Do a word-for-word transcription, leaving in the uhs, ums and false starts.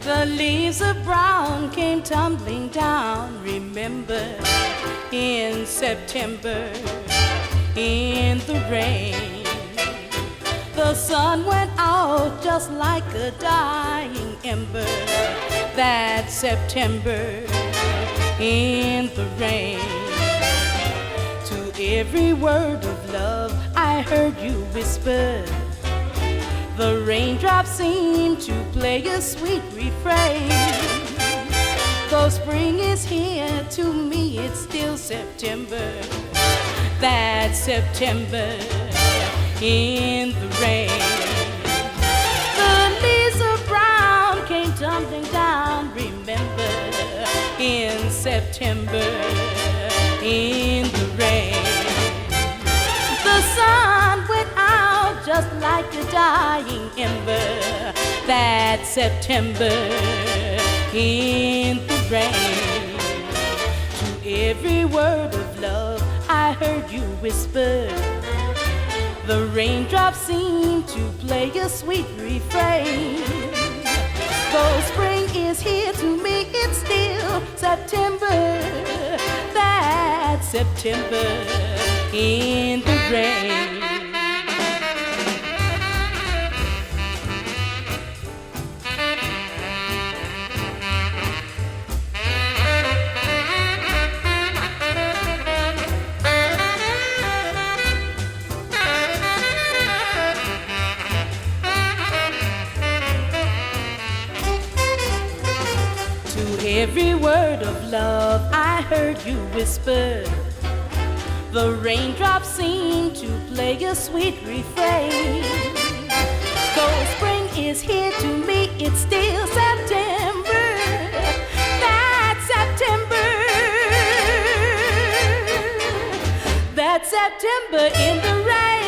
The leaves of brown came tumbling down, remember, in September, in the rain. The sun went out just like a dying ember that September, in the rain. To every word of love I heard you whisper, the raindrops seem to play a sweet refrain. Though spring is here, to me it's still September, that September in the rain. The leaves of brown came tumbling down, remember, in September in the rain. The sun went out just like a dying ember that September in the rain. To every word of love I heard you whisper, the raindrops seem to play a sweet refrain. Though spring is here, to me it's still September, that September in the rain. Every word of love I heard you whisper, the raindrops seem to play a sweet refrain. Though spring is here, to me it's still September, that September, that September in the rain.